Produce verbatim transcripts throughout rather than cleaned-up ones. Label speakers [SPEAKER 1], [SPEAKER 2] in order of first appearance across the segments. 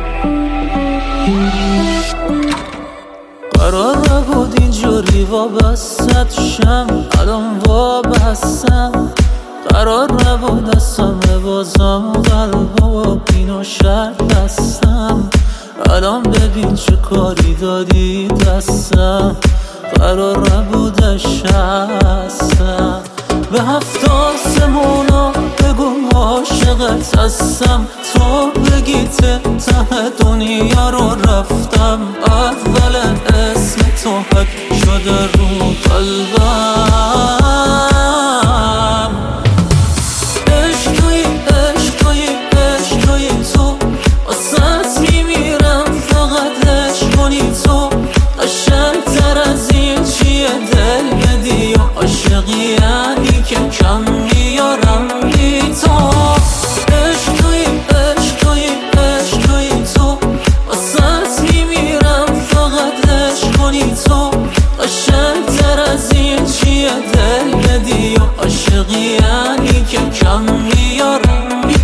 [SPEAKER 1] قرار نبود اینجوری وابستت شم، الان وابستم. قرار نبود از همه بازم قلب و بین و شر بستم. الان ببین چه کاری دادی دستم، قرار نبودش هستم. به هفت آسمونا بگو عاشقت هستم، تو بگی ته ته دنیا رو رفتم. اول اسم تو حک شده رو قلبم. عشق توی عشق توی عشق توی تو، واسه میمیرم فقط عشق کنی تو. قشنگ‌تر از این چیه دل بدی و عاشقی یعنی که کم میارم بی تو. عشق توی عشق توی عشق توی تو، واسه میمیرم فقط عشق کنی تو. قشنگ‌تر از این چیه دل بدی و عاشقی یعنی که کم میارم بی تو.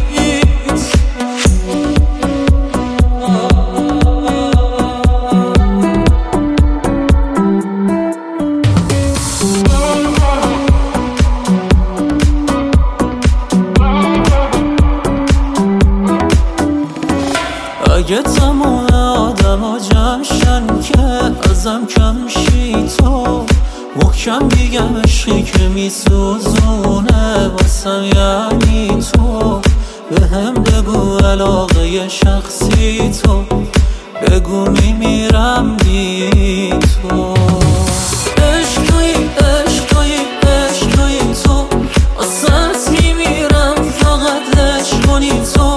[SPEAKER 1] اگه تمام آدم ها جمشن که ازم کم شی تو، محکم بگم عشقی که میسوزونه واسم یعنی تو. به هم بگو علاقه شخصی تو، بگو میمیرم بی تو. عشق توی عشق توی عشق توی تو، واسه میمیرم فقط عشق کنی تو.